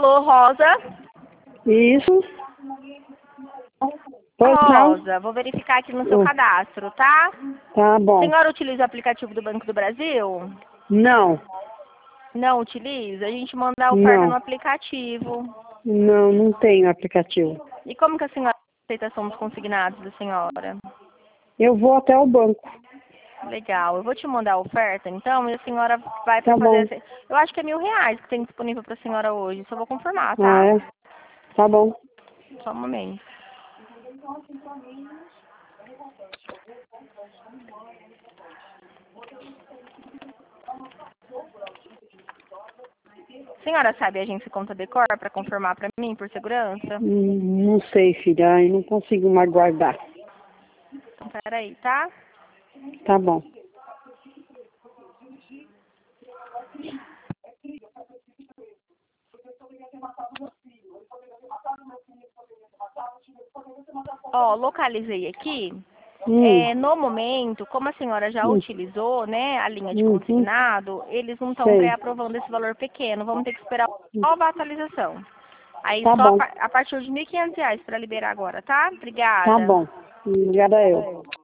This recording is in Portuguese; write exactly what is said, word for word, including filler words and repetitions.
Alô, Rosa? Isso. Pois não? Rosa, vou verificar aqui no seu Hum. cadastro, tá? Tá A bom. senhora utiliza o aplicativo do Banco do Brasil? Não. Não utiliza? A gente manda a oferta Não. no aplicativo. Não, não tenho aplicativo. E como que a senhora faz a aceitação dos consignados da senhora? Eu vou até o banco. Legal. Eu vou te mandar a oferta, então, e a senhora vai Tá para fazer... bom. esse- Eu acho que é mil reais que tem disponível para a senhora hoje. Só vou confirmar, Ah, tá? é? Tá bom. Só um momento. A senhora sabe a agência Conta Decor para confirmar para mim, por segurança? Hum, Não sei, filha. Ai, não consigo mais guardar. Então, peraí, tá? Tá bom. Ó, localizei aqui. Hum. É, no momento, como a senhora já Hum. utilizou, né, a linha de Uhum. consignado, eles não estão Sei. pré-aprovando esse valor pequeno. Vamos ter que esperar a nova atualização. Aí Tá só a bom. par- a partir de mil e quinhentos reais para liberar agora, tá? Tá Obrigada. bom. Obrigada eu.